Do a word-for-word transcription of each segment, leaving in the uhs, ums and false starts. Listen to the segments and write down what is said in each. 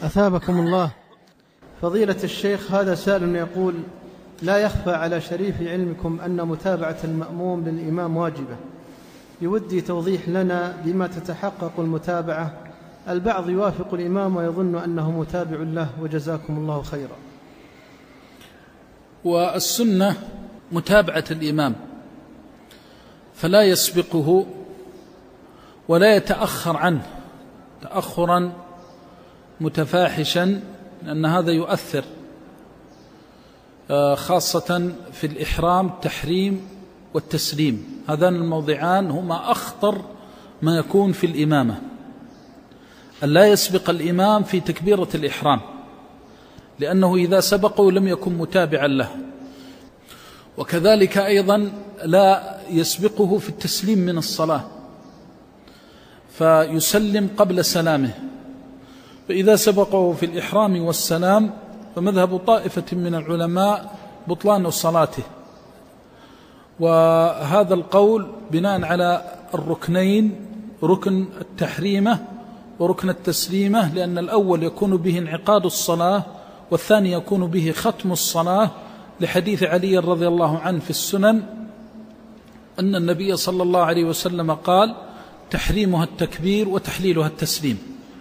أثابكم الله. فضيلة الشيخ، هذا سائل يقول: لا يخفى على شريف علمكم أن متابعة المأموم للإمام واجبة، يودي توضيح لنا بما تتحقق المتابعة. البعض يوافق الإمام ويظن أنه متابع له، وجزاكم الله خيرا. والسنة متابعة الإمام، فلا يسبقه ولا يتأخر عنه تأخرا متفاحشا، لأن هذا يؤثر خاصة في الإحرام، التحريم والتسليم. هذان الموضعان هما أخطر ما يكون في الإمامة، أن لا يسبق الإمام في تكبيرة الإحرام، لأنه إذا سبقه لم يكن متابعا له. وكذلك أيضا لا يسبقه في التسليم من الصلاة، فيسلم قبل سلامه. فإذا سبقه في الإحرام والسلام فمذهب طائفة من العلماء بطلان صلاته، وهذا القول بناء على الركنين، ركن التحريمة وركن التسليمة، لأن الأول يكون به انعقاد الصلاة والثاني يكون به ختم الصلاة، لحديث علي رضي الله عنه في السنن أن النبي صلى الله عليه وسلم قال: تحريمها التكبير وتحليلها التسليم.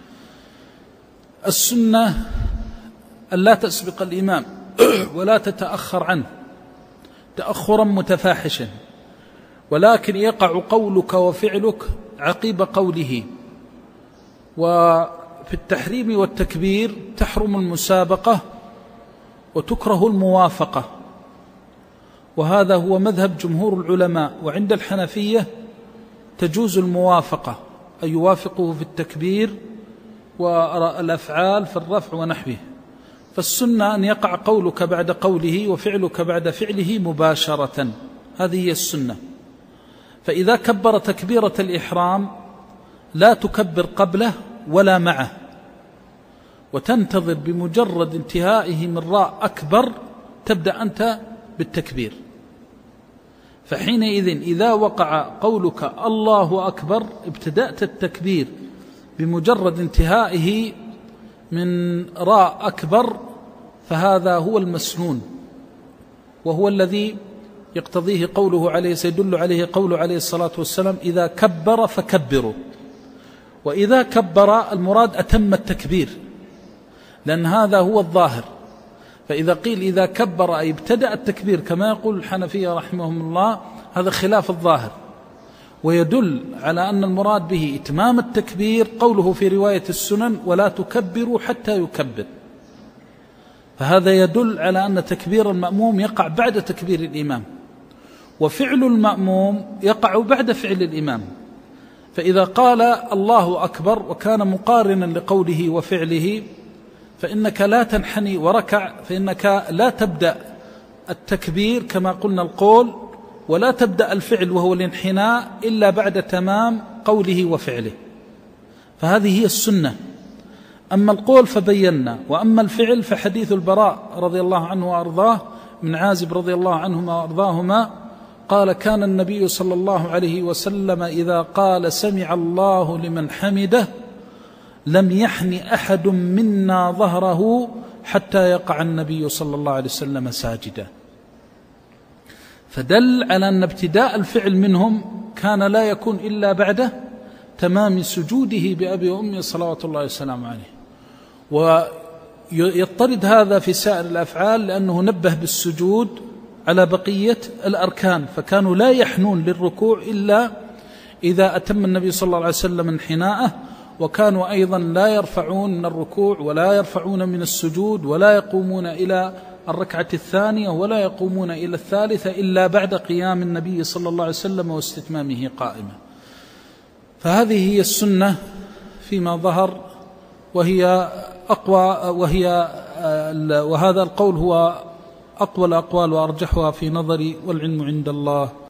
السنة أن لا تسبق الإمام ولا تتأخر عنه تأخرا متفاحشا، ولكن يقع قولك وفعلك عقيب قوله. وفي التحريم والتكبير تحرم المسابقة وتكره الموافقة، وهذا هو مذهب جمهور العلماء. وعند الحنفية تجوز الموافقة، أي يوافقه في التكبير والأفعال في الرفع ونحوه. فالسنة أن يقع قولك بعد قوله وفعلك بعد فعله مباشرة، هذه هي السنة. فإذا كبر تكبيرة الإحرام لا تكبر قبله ولا معه، وتنتظر بمجرد انتهائه من راء أكبر تبدأ أنت بالتكبير. فحينئذ إذا وقع قولك الله أكبر ابتدأت التكبير بمجرد انتهائه من راء أكبر، فهذا هو المسنون، وهو الذي يقتضيه قوله عليه سيدل عليه قوله عليه الصلاة والسلام: إذا كبر فكبروا. وإذا كبر المراد أتم التكبير، لأن هذا هو الظاهر. فإذا قيل إذا كبر أي ابتدأ التكبير كما يقول الحنفية رحمهم الله، هذا خلاف الظاهر، ويدل على أن المراد به إتمام التكبير قوله في رواية السنن: ولا تكبروا حتى يكبر. فهذا يدل على أن تكبير المأموم يقع بعد تكبير الإمام، وفعل المأموم يقع بعد فعل الإمام. فإذا قال الله أكبر وكان مقارنا لقوله وفعله فإنك لا تنحني وركع، فإنك لا تبدأ التكبير كما قلنا القول، ولا تبدأ الفعل وهو الانحناء إلا بعد تمام قوله وفعله. فهذه هي السنة. أما القول فبينا، وأما الفعل فحديث البراء رضي الله عنه وأرضاه من عازب رضي الله عنهما وأرضاهما قال: كان النبي صلى الله عليه وسلم إذا قال سمع الله لمن حمده لم يحن أحد منا ظهره حتى يقع النبي صلى الله عليه وسلم ساجدا. فدل على أن ابتداء الفعل منهم كان لا يكون إلا بعد تمام سجوده بأبي وأمي صلوات الله وسلامه عليه. ويضطرد هذا في سائر الأفعال، لأنه نبه بالسجود على بقية الأركان، فكانوا لا يحنون للركوع إلا إذا أتم النبي صلى الله عليه وسلم انحناءه، وكانوا أيضا لا يرفعون من الركوع ولا يرفعون من السجود ولا يقومون إلى الركعة الثانية ولا يقومون إلى الثالثة إلا بعد قيام النبي صلى الله عليه وسلم واستتمامه قائما. فهذه هي السنة فيما ظهر، وهي أقوى، وهي وهذا القول هو أقوى الأقوال وأرجحها في نظري، والعلم عند الله.